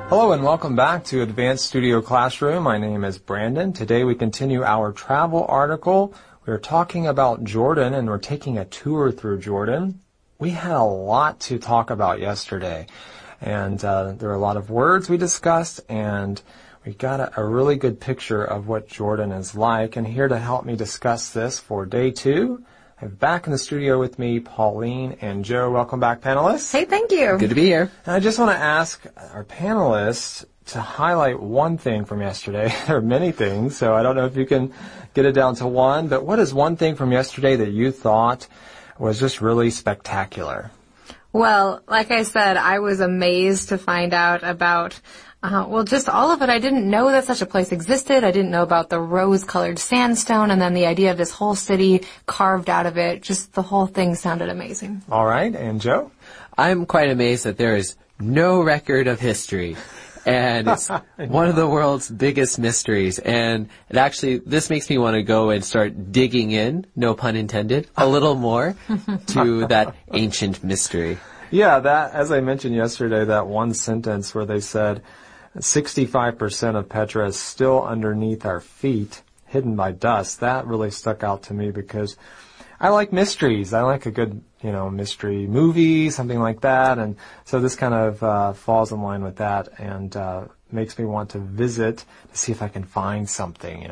Hello and welcome back to Advanced Studio Classroom. My name is Brandon. Today we continue our travel article. We're talking about Jordan and we're taking a tour through Jordan. We had a lot to talk about yesterday and there were a lot of words we discussed and we got a really good picture of what Jordan is like. And here to help me discuss this for day 2, I have back in the studio with me Pauline and Joe. Welcome back, panelists. Hey, thank you. Good to be here. And I just want to ask our panelists to highlight one thing from yesterday. There are many things, so I don't know if you can get it down to one, but what is one thing from yesterday that you thought was just really spectacular? Well, like I said, I was amazed to find out about just all of it. I didn't know that such a place existed. I didn't know about the rose-colored sandstone and then the idea of this whole city carved out of it. Just the whole thing sounded amazing. All right. And Joe? I'm quite amazed that there is no record of history. And it's one of the world's biggest mysteries. And this makes me want to go and start digging in, no pun intended, a little more to that ancient mystery. Yeah, that, as I mentioned yesterday, that one sentence where they said 65% of Petra is still underneath our feet, hidden by dust, that really stuck out to me because I like mysteries. I like a good, mystery movie, something like that. And so this kind of falls in line with that and makes me want to visit to see if I can find something,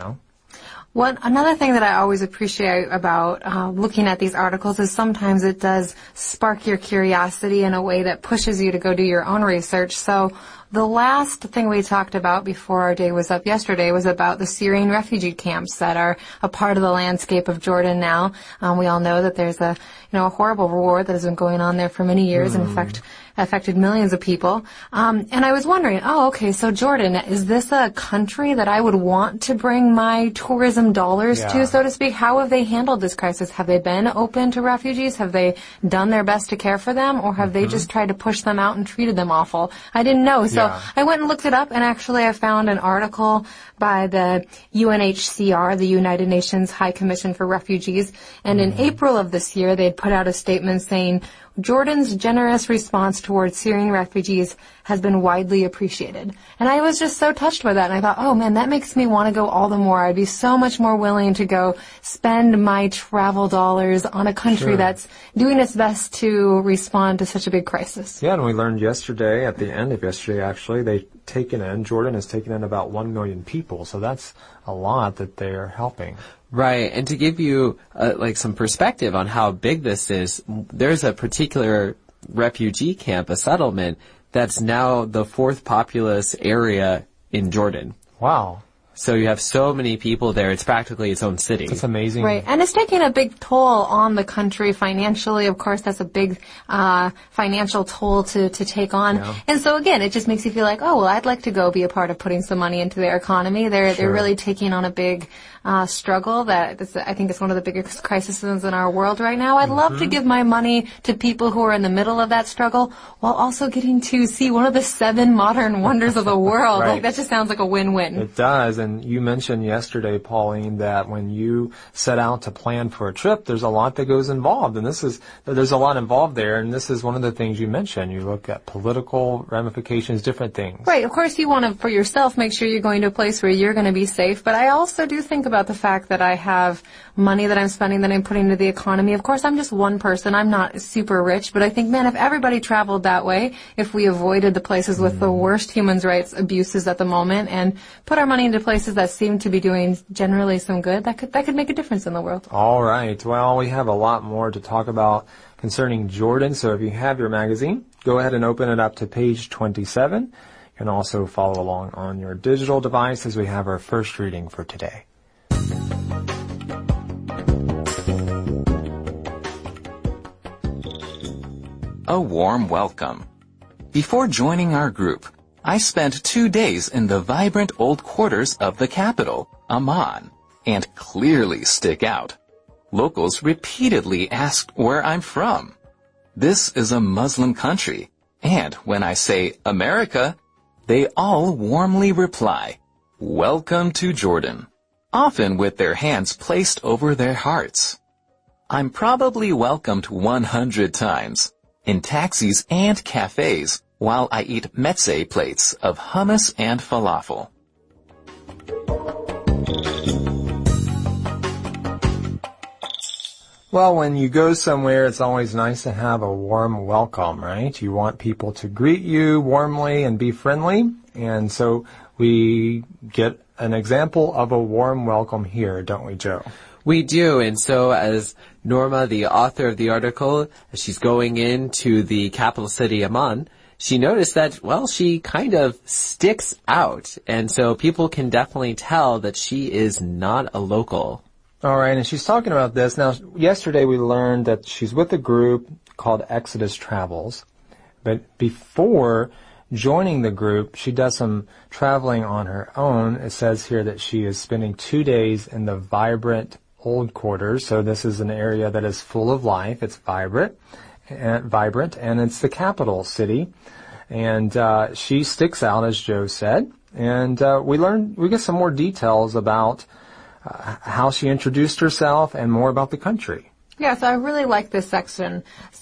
Another thing that I always appreciate about looking at these articles is sometimes it does spark your curiosity in a way that pushes you to go do your own research. So the last thing we talked about before our day was up yesterday was about the Syrian refugee camps that are a part of the landscape of Jordan now. We all know that there's a horrible war that has been going on there for many years, and in fact affected millions of people. And I was wondering, so Jordan, is this a country that I would want to bring my tourism dollars to, so to speak? How have they handled this crisis? Have they been open to refugees? Have they done their best to care for them? Or have they just tried to push them out and treated them awful? I didn't know. So I went and looked it up, and actually I found an article by the UNHCR, the United Nations High Commission for Refugees. And in April of this year, they had put out a statement saying, Jordan's generous response towards Syrian refugees has been widely appreciated. And I was just so touched by that. And I thought, oh man, that makes me want to go all the more. I'd be so much more willing to go spend my travel dollars on a country that's doing its best to respond to such a big crisis. Yeah, and we learned yesterday, at the end of yesterday actually, Jordan has taken in about 1 million people. So that's a lot that they're helping. Right, and to give you some perspective on how big this is, there's a particular refugee camp, a settlement, that's now the 4th populous area in Jordan. Wow. So you have so many people there, it's practically its own city. That's amazing. Right, and it's taking a big toll on the country financially. Of course, that's a big financial toll to take on. Yeah. And so again, it just makes you feel like, I'd like to go be a part of putting some money into their economy. They're really taking on a big struggle I think it's one of the biggest crises in our world right now. I'd love to give my money to people who are in the middle of that struggle while also getting to see one of the 7 modern wonders of the world. Right. That just sounds like a win-win. It does. And you mentioned yesterday, Pauline, that when you set out to plan for a trip, there's a lot that goes involved. And there's a lot involved there. And this is one of the things you mentioned. You look at political ramifications, different things. Right. Of course, you want to, for yourself, make sure you're going to a place where you're going to be safe. But I also do think about the fact that I have money that I'm spending that I'm putting into the economy. Of course, I'm just one person. I'm not super rich. But I think, man, if everybody traveled that way, if we avoided the places with the worst human rights abuses at the moment and put our money into places that seem to be doing generally some good, that could make a difference in the world. All right. Well, we have a lot more to talk about concerning Jordan. So if you have your magazine, go ahead and open it up to page 27. You can also follow along on your digital device as we have our first reading for today. A warm welcome. Before joining our group, I spent 2 days in the vibrant old quarters of the capital, Amman, and clearly stick out. Locals repeatedly asked where I'm from. This is a Muslim country, and when I say America, they all warmly reply, "Welcome to Jordan," often with their hands placed over their hearts. I'm probably welcomed 100 times, in taxis and cafes, while I eat meze plates of hummus and falafel. Well, when you go somewhere, it's always nice to have a warm welcome, right? You want people to greet you warmly and be friendly. And so we get an example of a warm welcome here, don't we, Joe? We do, and so as Norma, the author of the article, as she's going into the capital city, Amman, she noticed that, well, she kind of sticks out. And so people can definitely tell that she is not a local. All right, and she's talking about this. Now, yesterday we learned that she's with a group called Exodus Travels. But before joining the group, she does some traveling on her own. It says here that she is spending 2 days in the vibrant Old Quarters. So this is an area that is full of life. It's vibrant, and it's the capital city. And she sticks out, as Joe said. And we get some more details about how she introduced herself and more about the country. Yeah, so I really like this section.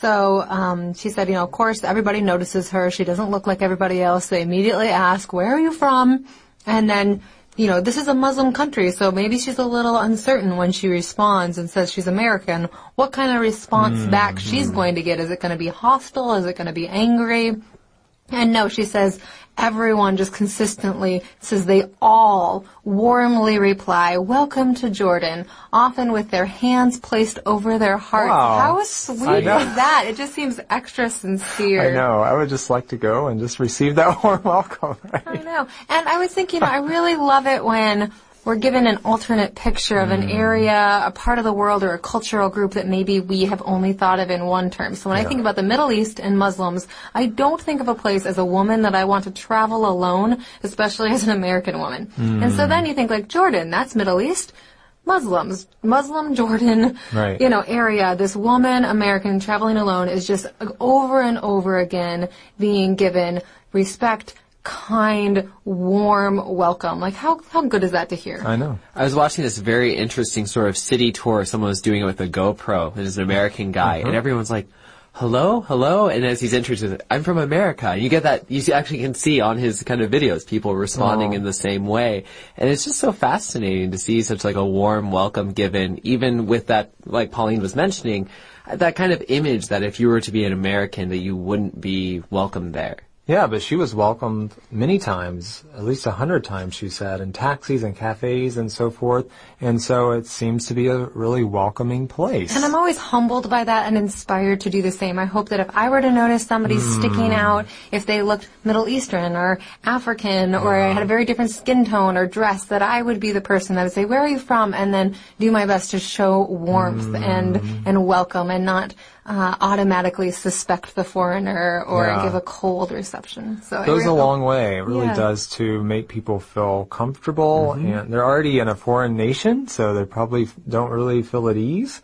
So she said, of course, everybody notices her. She doesn't look like everybody else. They immediately ask, where are you from? And then, this is a Muslim country, so maybe she's a little uncertain when she responds and says she's American. What kind of response back she's going to get? Is it going to be hostile? Is it going to be angry? And no, she says everyone just consistently says they all warmly reply, welcome to Jordan, often with their hands placed over their hearts. Wow. How sweet is that? It just seems extra sincere. I know. I would just like to go and just receive that warm welcome. Right? I know. And I was thinking, I really love it when we're given an alternate picture of an area, a part of the world, or a cultural group that maybe we have only thought of in one term. So when I think about the Middle East and Muslims, I don't think of a place as a woman that I want to travel alone, especially as an American woman. And so then you think like Jordan, that's Middle East. Muslims, Muslim Jordan, right. Area, this woman, American, traveling alone is just over and over again being given respect, kind, warm welcome. Like, how good is that to hear? I know. I was watching this very interesting sort of city tour. Someone was doing it with a GoPro. It was an American guy. And everyone's like, hello, hello. And as he's introduced, I'm from America. And you get that, you actually can see on his kind of videos, people responding in the same way. And it's just so fascinating to see such like a warm welcome given, even with that, like Pauline was mentioning, that kind of image that if you were to be an American, that you wouldn't be welcome there. Yeah, but she was welcomed many times, at least 100 times, she said, in taxis and cafes and so forth. And so it seems to be a really welcoming place. And I'm always humbled by that and inspired to do the same. I hope that if I were to notice somebody sticking out, if they looked Middle Eastern or African or had a very different skin tone or dress, that I would be the person that would say, where are you from? And then do my best to show warmth and welcome and not automatically suspect the foreigner or give a cold reception. So it goes a long way. It really does to make people feel comfortable. And they're already in a foreign nation, so they probably don't really feel at ease.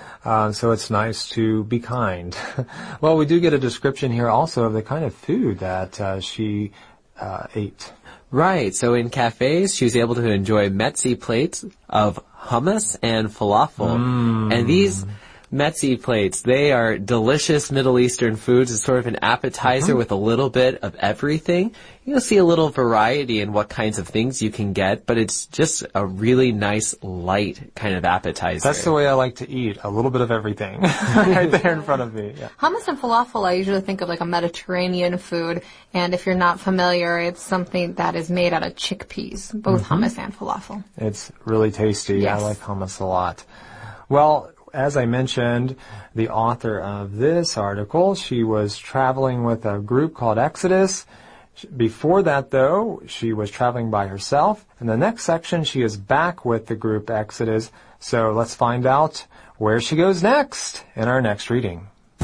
So it's nice to be kind. Well, we do get a description here also of the kind of food that she ate. Right. So in cafes, she was able to enjoy meze plates of hummus and falafel. And these meze plates, they are delicious Middle Eastern foods. It's sort of an appetizer with a little bit of everything. You'll see a little variety in what kinds of things you can get, but it's just a really nice, light kind of appetizer. That's the way I like to eat, a little bit of everything right there in front of me. Yeah. Hummus and falafel, I usually think of like a Mediterranean food, and if you're not familiar, it's something that is made out of chickpeas, both hummus and falafel. It's really tasty. Yes. I like hummus a lot. Well, as I mentioned, the author of this article, she was traveling with a group called Exodus. Before that, though, she was traveling by herself. In the next section, she is back with the group Exodus. So let's find out where she goes next in our next reading.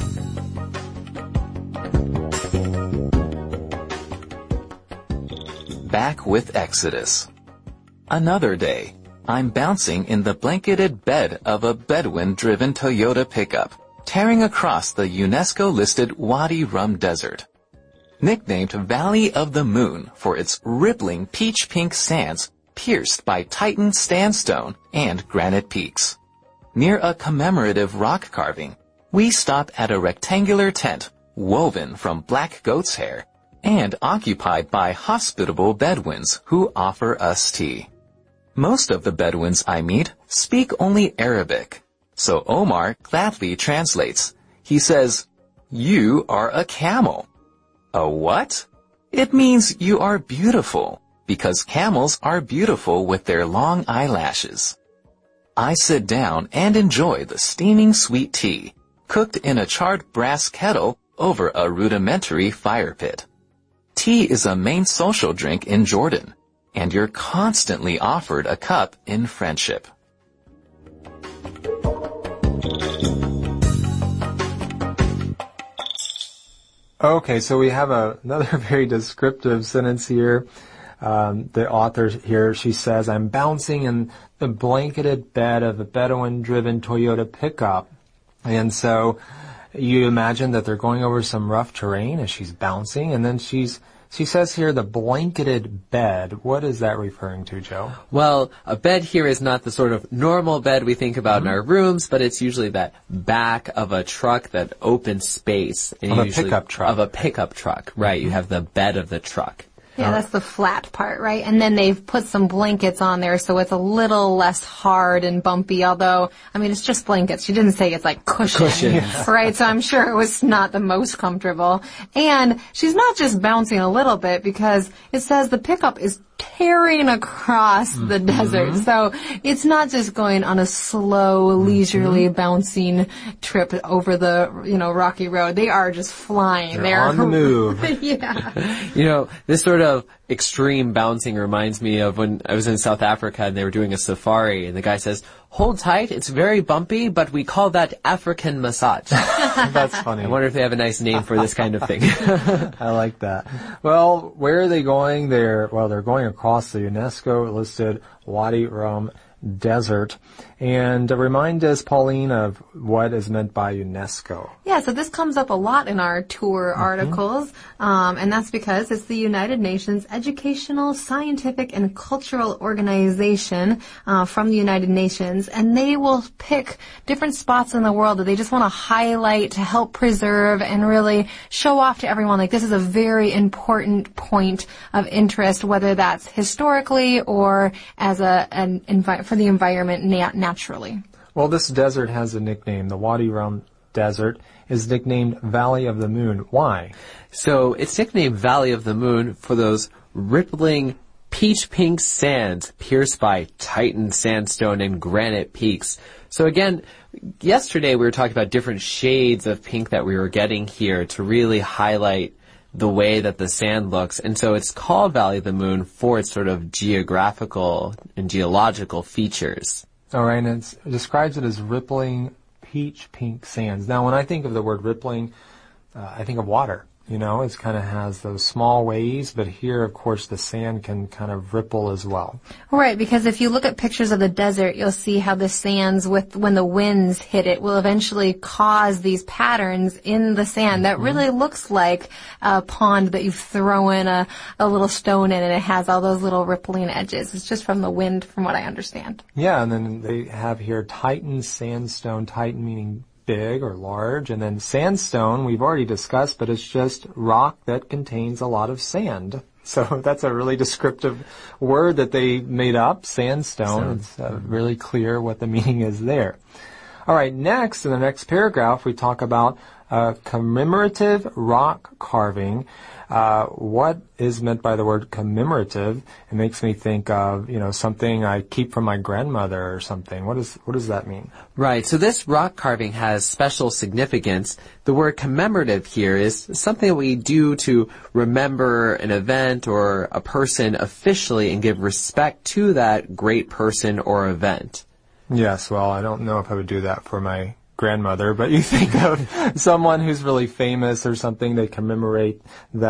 Back with Exodus. Another day. I'm bouncing in the blanketed bed of a Bedouin-driven Toyota pickup, tearing across the UNESCO-listed Wadi Rum Desert. Nicknamed Valley of the Moon for its rippling peach-pink sands pierced by Titan sandstone and granite peaks. Near a commemorative rock carving, we stop at a rectangular tent woven from black goat's hair, and occupied by hospitable Bedouins who offer us tea. Most of the Bedouins I meet speak only Arabic, so Omar gladly translates. He says, "You are a camel." A what? It means you are beautiful, because camels are beautiful with their long eyelashes. I sit down and enjoy the steaming sweet tea, cooked in a charred brass kettle over a rudimentary fire pit. Tea is a main social drink in Jordan, and you're constantly offered a cup in friendship. Okay, so we have another very descriptive sentence here. The author here, she says, "I'm bouncing in the blanketed bed of a Bedouin-driven Toyota pickup." And so you imagine that they're going over some rough terrain as she's bouncing, and then she says here the blanketed bed. What is that referring to, Joe? Well, a bed here is not the sort of normal bed we think about in our rooms, but it's usually that back of a truck, that open space. And Of a pickup truck. Of a pickup truck, right. You have the bed of the truck. Yeah, that's the flat part, right? And then they've put some blankets on there so it's a little less hard and bumpy, although, I mean, it's just blankets. She didn't say it's like cushions, right? So I'm sure it was not the most comfortable. And she's not just bouncing a little bit because it says the pickup is tearing across the desert. So it's not just going on a slow, leisurely bouncing trip over the, rocky road. They are just flying. They're on the move. Yeah. This sort of extreme bouncing reminds me of when I was in South Africa and they were doing a safari, and the guy says, "Hold tight, it's very bumpy, but we call that African massage." That's funny. I wonder if they have a nice name for this kind of thing. I like that. Well, where are they going? They're going across the UNESCO listed Wadi Rum Desert. And remind us, Pauline, of what is meant by UNESCO. Yeah, so this comes up a lot in our tour articles, and that's because it's the United Nations Educational, Scientific, and Cultural Organization from the United Nations, and they will pick different spots in the world that they just want to highlight to help preserve and really show off to everyone, like this is a very important point of interest, whether that's historically or as for the environment naturally. Well, this desert has a nickname. The Wadi Rum Desert is nicknamed Valley of the Moon. Why? So it's nicknamed Valley of the Moon for those rippling peach pink sands pierced by Titan sandstone and granite peaks. So again, yesterday we were talking about different shades of pink that we were getting here to really highlight the way that the sand looks. And so it's called Valley of the Moon for its sort of geographical and geological features. All right, and it describes it as rippling peach pink sands. Now, when I think of the word rippling, I think of water. It kind of has those small waves, but here, of course, the sand can kind of ripple as well. Right, because if you look at pictures of the desert, you'll see how the sands, when the winds hit it, will eventually cause these patterns in the sand that really looks like a pond that you've thrown a little stone in, and it has all those little rippling edges. It's just from the wind, from what I understand. Yeah, and then they have here Titan sandstone, Titan meaning big or large, and then sandstone we've already discussed, but it's just rock that contains a lot of sand. So that's a really descriptive word that they made up, sandstone. It's really clear what the meaning is there. All right, next, in the next paragraph, we talk about commemorative rock carving. What is meant by the word commemorative? It makes me think of, something I keep from my grandmother or something. What does that mean? Right. So this rock carving has special significance. The word commemorative here is something that we do to remember an event or a person officially and give respect to that great person or event. Yes. Well, I don't know if I would do that for my grandmother, but you think of someone who's really famous or something, they commemorate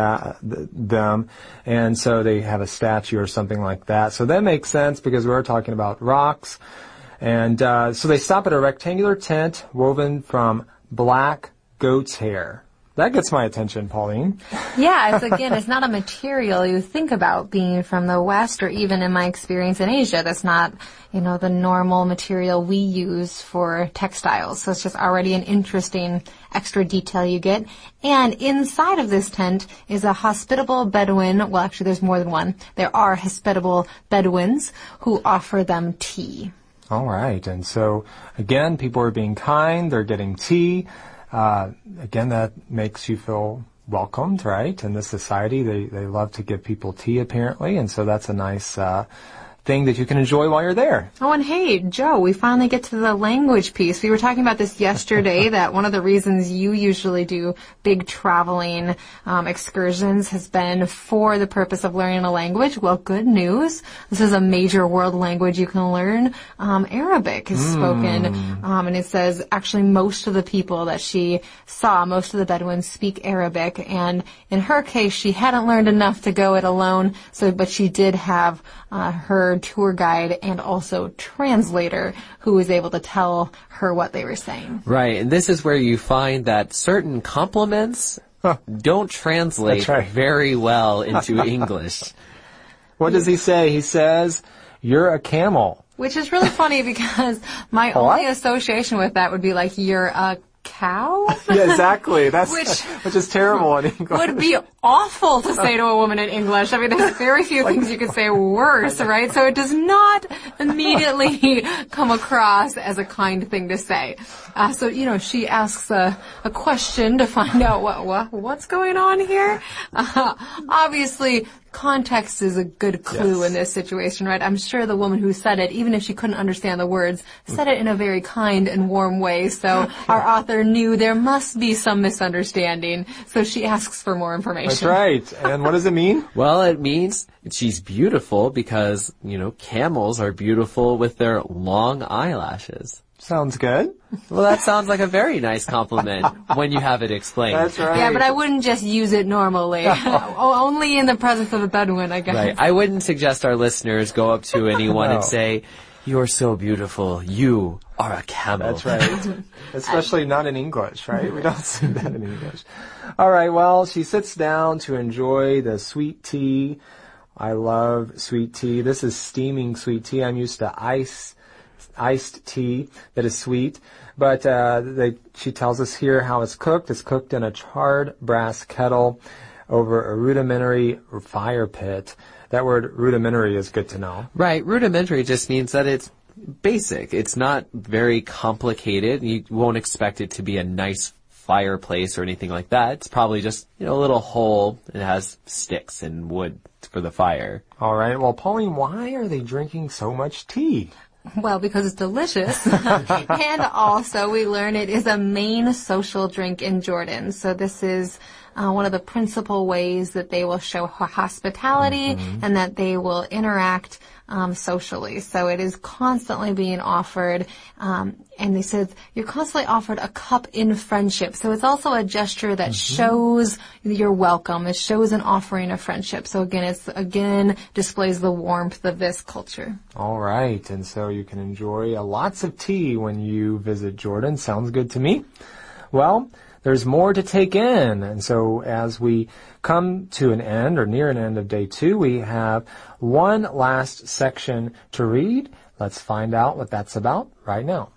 them, and so they have a statue or something like that. So that makes sense because we're talking about rocks. And so they stop at a rectangular tent woven from black goat's hair. That gets my attention, Pauline. Yeah, it's not a material you think about being from the West, or even in my experience in Asia. That's not, the normal material we use for textiles. So it's just already an interesting extra detail you get. And inside of this tent is a hospitable Bedouin. Well, actually, there's more than one. There are hospitable Bedouins who offer them tea. All right. And so, again, people are being kind. They're getting tea. Again, that makes you feel welcomed, right? In this society, they love to give people tea, apparently. And so that's a nice thing that you can enjoy while you're there. Oh, and hey, Joe, we finally get to the language piece. We were talking about this yesterday, that one of the reasons you usually do big traveling excursions has been for the purpose of learning a language. Well, good news. This is a major world language you can learn. Arabic is spoken, and it says actually most of the people that she saw, most of the Bedouins speak Arabic, and in her case, she hadn't learned enough to go it alone, but she did have her tour guide and also translator who was able to tell her what they were saying. Right, and this is where you find that certain compliments don't translate very well into English. What does he say? He says, "You're a camel." Which is really funny because my only association with that would be like, "You're a cow?" Yeah, exactly. Which is terrible in English. Would be awful to say to a woman in English. I mean, there's very few things you could say worse, right? So it does not immediately come across as a kind thing to say. So she asks a question to find out what's going on here. Obviously, context is a good clue in this situation, right? I'm sure the woman who said it, even if she couldn't understand the words, said it in a very kind and warm way. So our author knew there must be some misunderstanding. So she asks for more information. That's right. And what does it mean? Well, it means she's beautiful because, camels are beautiful with their long eyelashes. Sounds good. Well, that sounds like a very nice compliment when you have it explained. That's right. Yeah, but I wouldn't just use it normally. Only in the presence of a Bedouin, I guess. Right. I wouldn't suggest our listeners go up to anyone and say, "You're so beautiful. You are a camel." That's right. Especially not in English, right? We don't say that in English. All right. Well, she sits down to enjoy the sweet tea. I love sweet tea. This is steaming sweet tea. I'm used to iced tea that is sweet, but she tells us here how it's cooked. It's cooked in a charred brass kettle over a rudimentary fire pit. That word rudimentary is good to know. Right. Rudimentary just means that it's basic. It's not very complicated. You won't expect it to be a nice fireplace or anything like that. It's probably just, a little hole. It has sticks and wood for the fire. All right. Well, Pauline, why are they drinking so much tea? Well, because it's delicious. And also we learn it is a main social drink in Jordan. So this is one of the principal ways that they will show hospitality and that they will interact socially. So it is constantly being offered. And they said you're constantly offered a cup in friendship. So it's also a gesture that shows your welcome. It shows an offering of friendship. So again, displays the warmth of this culture. All right. And so you can enjoy lots of tea when you visit Jordan. Sounds good to me. Well, there's more to take in. And so as we come to an end or near an end of day 2, we have one last section to read. Let's find out what that's about right now.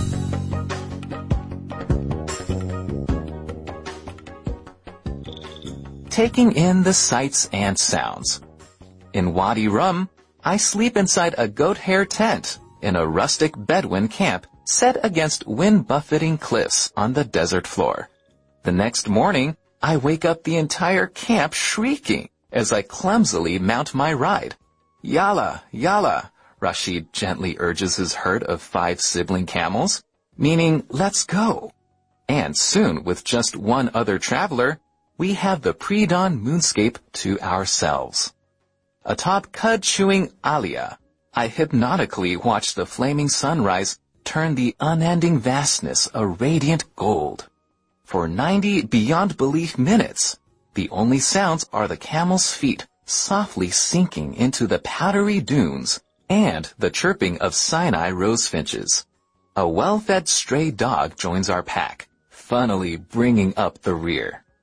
Taking in the sights and sounds. In Wadi Rum, I sleep inside a goat hair tent in a rustic Bedouin camp set against wind-buffeting cliffs on the desert floor. The next morning, I wake up the entire camp shrieking as I clumsily mount my ride. "Yalla, yalla," Rashid gently urges his herd of 5 sibling camels, meaning let's go. And soon, with just one other traveler, we have the pre-dawn moonscape to ourselves. Atop cud-chewing Alia, I hypnotically watch the flaming sunrise turn the unending vastness a radiant gold. For 90 beyond belief minutes, the only sounds are the camel's feet softly sinking into the powdery dunes and the chirping of Sinai rosefinches. A well-fed stray dog joins our pack, funnily bringing up the rear.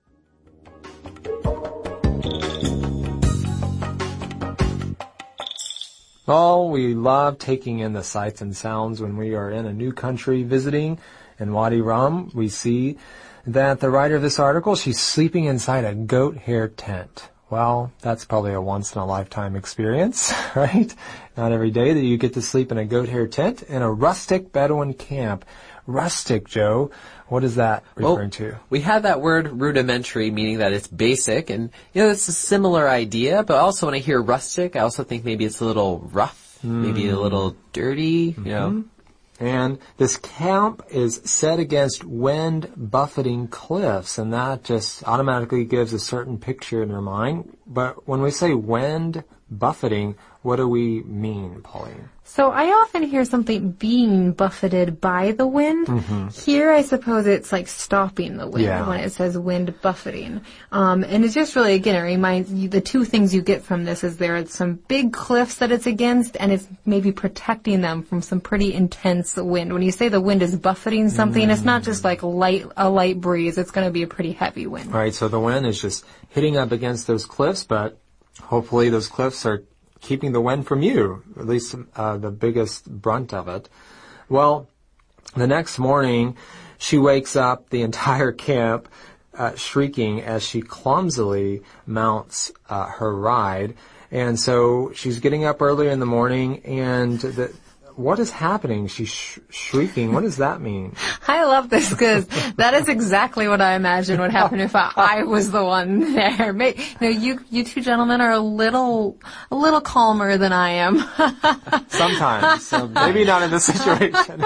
Oh, we love taking in the sights and sounds when we are in a new country visiting. In Wadi Rum, we see that the writer of this article, she's sleeping inside a goat hair tent. Well, that's probably a once-in-a-lifetime experience, right? Not every day that you get to sleep in a goat hair tent in a rustic Bedouin camp. Rustic, Joe. What is that referring to? We have that word rudimentary, meaning that it's basic, and it's a similar idea, but also when I hear rustic, I also think maybe it's a little rough, maybe a little dirty, And this camp is set against wind-buffeting cliffs, and that just automatically gives a certain picture in your mind. But when we say wind buffeting, what do we mean, Pauline? So I often hear something being buffeted by the wind. Here, I suppose it's like stopping the wind when it says wind buffeting. And it's just really, again, it reminds you, the two things you get from this is there are some big cliffs that it's against, and it's maybe protecting them from some pretty intense wind. When you say the wind is buffeting something, it's not just like a light breeze. It's going to be a pretty heavy wind. Right, so the wind is just hitting up against those cliffs, but hopefully those cliffs are keeping the wind from you, at least the biggest brunt of it. Well, the next morning, she wakes up the entire camp shrieking as she clumsily mounts her ride. And so she's getting up early in the morning, and what is happening? She's shrieking. What does that mean? I love this because that is exactly what I imagine would happen if I was the one there. You two gentlemen are a little calmer than I am. Sometimes. Maybe not in this situation.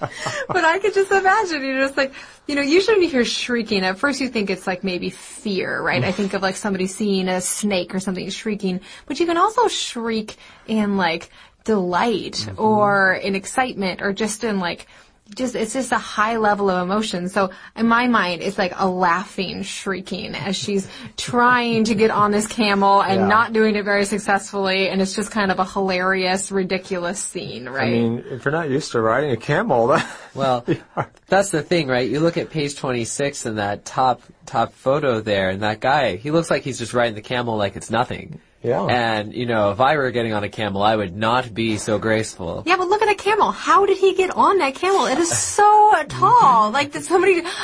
But I could just imagine, just like, usually when you hear shrieking, at first you think it's like maybe fear, right? I think of like somebody seeing a snake or something shrieking. But you can also shriek in like delight or in excitement or just in like, it's just a high level of emotion. So in my mind, it's like a laughing, shrieking as she's trying to get on this camel and not doing it very successfully. And it's just kind of a hilarious, ridiculous scene, right? I mean, if you're not used to riding a camel, well, that's the thing, right? You look at page 26 and that top photo there, and that guy, he looks like he's just riding the camel like it's nothing. Yeah. And, if I were getting on a camel, I would not be so graceful. Yeah, but look at a camel. How did he get on that camel? It is so tall. Like, did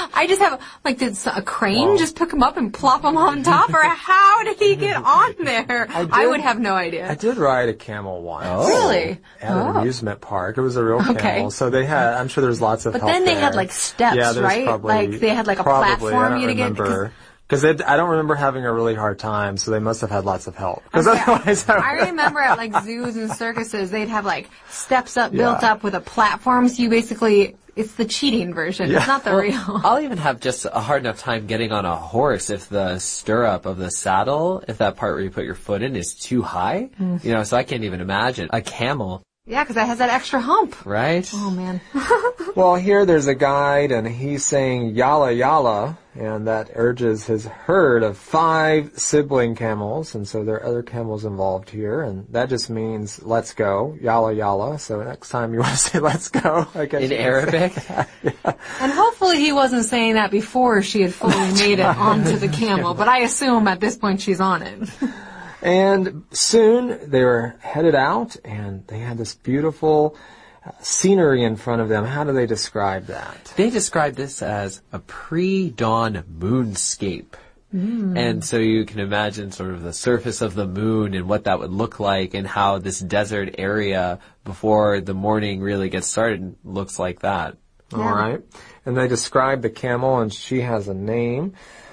a crane just pick him up and plop him on top? Or how did he get on there? I would have no idea. I did ride a camel once. Oh. Really? At an amusement park. It was a real camel. So they had, I'm sure there's lots of help But then they there. had like steps, right? Like they had like a platform you to get. Because I don't remember having a really hard time, so they must have had lots of help. Otherwise, I remember at like zoos and circuses, they'd have like steps built up with a platform. So you basically, it's the cheating version. It's not the real. I'll even have just a hard enough time getting on a horse if the stirrup of the saddle, if that part where you put your foot in is too high. So I can't even imagine. A camel. Yeah, because that has that extra hump. Right? Oh, man. Well, here there's a guide, and he's saying yalla yalla, and that urges his herd of 5 sibling camels, and so there are other camels involved here, and that just means let's go, yalla yalla. So next time you want to say let's go, I guess. In Arabic? And hopefully he wasn't saying that before she had fully made it onto the camel, but I assume at this point she's on it. And soon they were headed out, and they had this beautiful scenery in front of them. How do they describe that? They describe this as a pre-dawn moonscape. And so you can imagine sort of the surface of the moon and what that would look like and how this desert area before the morning really gets started looks like that. Yeah. All right. And they describe the camel, and she has a name,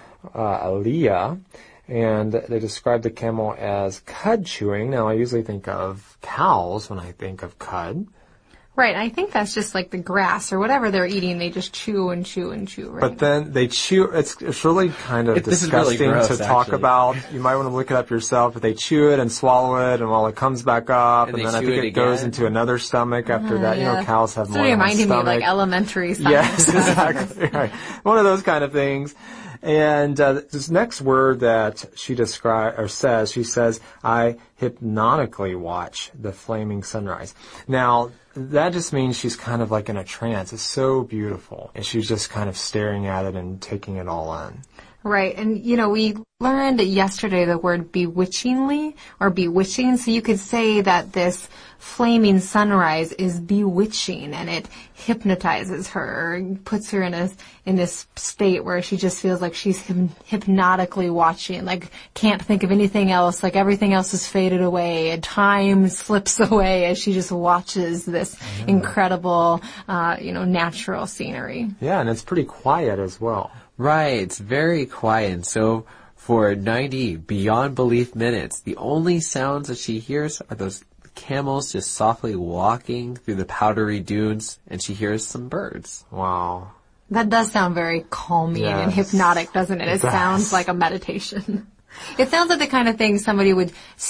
Aliyah. And they describe the camel as cud chewing. Now, I usually think of cows when I think of cud. Right. I think that's just like the grass or whatever they're eating. They just chew and chew and chew, right? But then they chew. It's really kind of disgusting really gross, to talk actually. about. You might want to look it up yourself. But they chew it and swallow it, and while it comes back up, and then I think it goes into another stomach after that. Yeah. Cows have more than one stomach. Reminding me of like elementary science. Yes, exactly. Right. One of those kind of things. And this next word that she describes or says, she says, I hypnotically watch the flaming sunrise. Now, that just means she's kind of like in a trance. It's so beautiful. And she's just kind of staring at it and taking it all in. Right. And, we learned yesterday the word bewitchingly or bewitching. So you could say that this flaming sunrise is bewitching and it hypnotizes her, or puts her in this state where she just feels like she's hypnotically watching, like can't think of anything else, like everything else has faded away and time slips away as she just watches this incredible, natural scenery. Yeah, and it's pretty quiet as well. Right, it's very quiet. And so for 90 beyond belief minutes, the only sounds that she hears are those camels just softly walking through the powdery dunes, and she hears some birds. Wow. That does sound very calming and hypnotic, doesn't it? It sounds like a meditation. It sounds like the kind of thing somebody would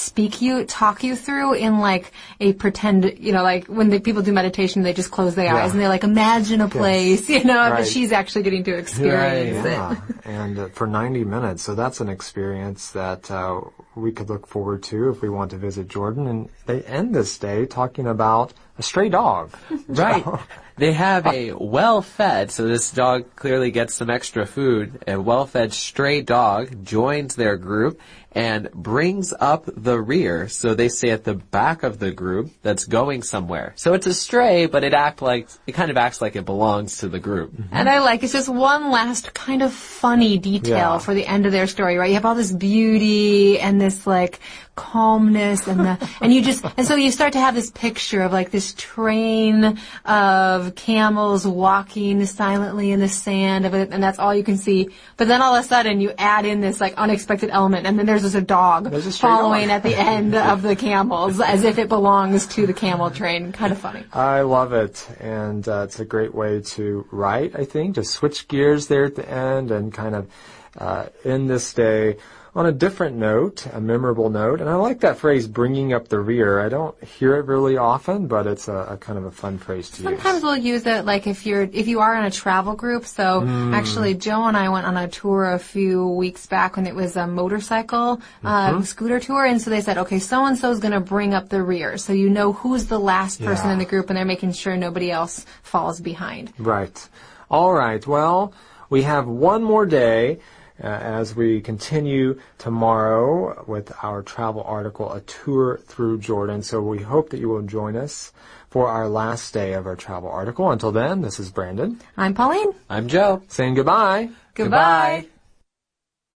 talk you through in like a pretend, like when people do meditation, they just close their eyes and they like imagine a place, but she's actually getting to experience it. Yeah. And for 90 minutes. So that's an experience that we could look forward to if we want to visit Jordan. And they end this day talking about a stray dog. Right. They have a well-fed, so this dog clearly gets some extra food, a well-fed stray dog joins their group and brings up the rear, so they stay at the back of the group that's going somewhere. So it's a stray, but it kind of acts like it belongs to the group. Mm-hmm. And it's just one last kind of funny detail for the end of their story, right? You have all this beauty and this like calmness and so you start to have this picture of like this train of camels walking silently in the sand and that's all you can see. But then all of a sudden you add in this like unexpected element and then there's a dog following at the end of the camels as if it belongs to the camel train. Kind of funny. I love it. And it's a great way to write, I think, to switch gears there at the end and kind of end this day on a different note, a memorable note. And I like that phrase, bringing up the rear. I don't hear it really often, but it's a kind of a fun phrase to use. Sometimes we'll use it like if you are in a travel group. So actually Joe and I went on a tour a few weeks back when it was a motorcycle scooter tour. And so they said, okay, so-and-so is going to bring up the rear. So you know who's the last person in the group and they're making sure nobody else falls behind. Right. All right. Well, we have one more day as we continue tomorrow with our travel article, A Tour Through Jordan. So we hope that you will join us for our last day of our travel article. Until then, this is Brandon. I'm Pauline. I'm Joe. Saying goodbye. Goodbye.